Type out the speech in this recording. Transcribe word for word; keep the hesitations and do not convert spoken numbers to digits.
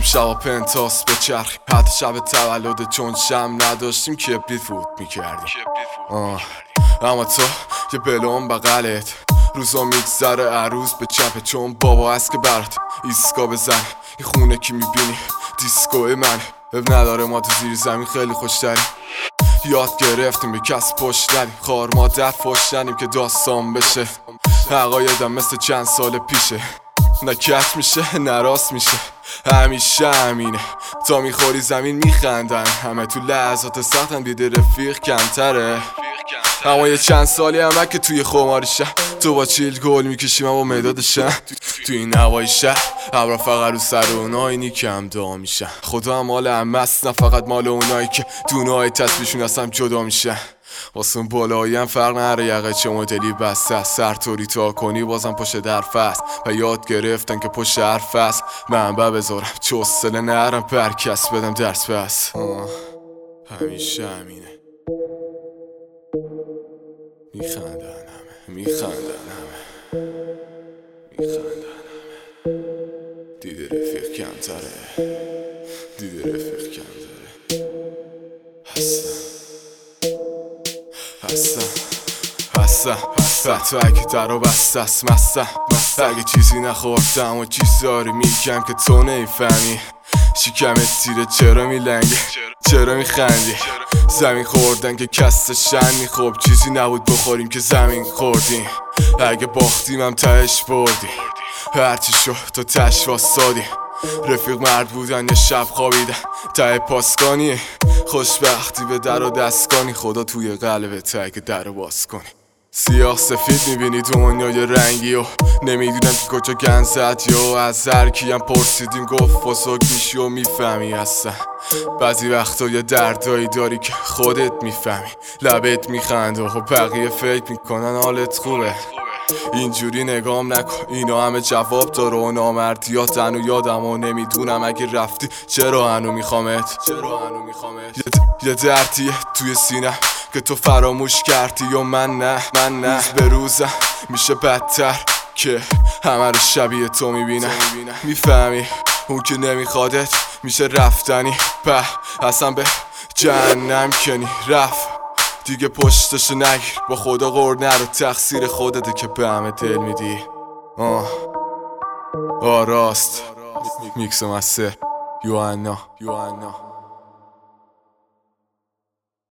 شبا پنتاس به چرخی حتی شب تولد چون شم نداشتیم کبریت فوت میکردیم آه. اما تو یه بلون بغلت روزا میگذره عروس به چپه چون بابا هست که برات ایسکا بزن این خونه کی میبینی دیسکوی من اب نداره ما تو زیر زمین خیلی خوشتریم یاد گرفتیم به کس پشت ندیم خار مادر فش ندیم که داستان بشه عقایدم مثل چند سال پیشه نه کت میشه نه راست میشه همیشه همینه تا میخوری زمین میخندن همه تو لحظات سختن دیده رفیق کمتره اما یه چند سالی همه که توی خماریشم تو با چیل گل میکشیم و با مدادشم توی این هوای شهر ابرا فقط رو سر اونایی نیکم دا میشن خدا هم مال همه است نه فقط مال اونایی که دونهای تسبیشون هستم جدا میشن واسه اون بالایی هم فرق نره یقه چه مدلی بسته سر طوری تا کنی بازم پشت درف است و یاد گرفتن که پشت حرف است منبع بذارم چه حوصله نرم پر کس بدم درس بس همیشه همینه میخندن همه میخندن همه میخندن همه دیده رفیق کمتره دیده رفیق کمتره هستم هستم هستم حتی اگه در و بسته است مستم اگه چیزی نخوردم و چیز داری میگم که تو نیفهمی شکمت تیره چرا میلنگه چرا میخندی زمین خوردن که کست شنی خب چیزی نبود بخوریم که زمین خوردیم اگه باختیم هم تهش بردیم هرچی شد تو تش واسادیم رفیق مرد بودن یه شب خوابیدن ته پاسکانی خوشبختی به در و دستگانی خدا توی قلبت اگه در رو باز کنی سیاه سفید میبینی دنیای رنگی و نمیدونم که کجا گن زد یا از هر کیم پرسیدیم گفت فسوک میشی و میفهمی هستن بعضی وقتا یه دردایی داری که خودت میفهمی لبت میخنده و بقیه فکر میکنن حالت خوبه اینجوری نگام نکن اینا همه جواب داره و نامردیات هنو یادم و نمیدونم اگه رفتی چرا هنو میخوامت یه دردیه توی سینم که تو فراموش کردی و من نه من نه روز به روزم میشه بدتر که همه رو شبیه تو میبینم میفهمی اون که نمیخوادت میشه رفتنی به اصلا به جهنم کنی رفت دیگه پشتشو نگیر با خدا غور نرو تقصیر خودته که به همه دل میدی آه آه راست میکسم از سر یوانا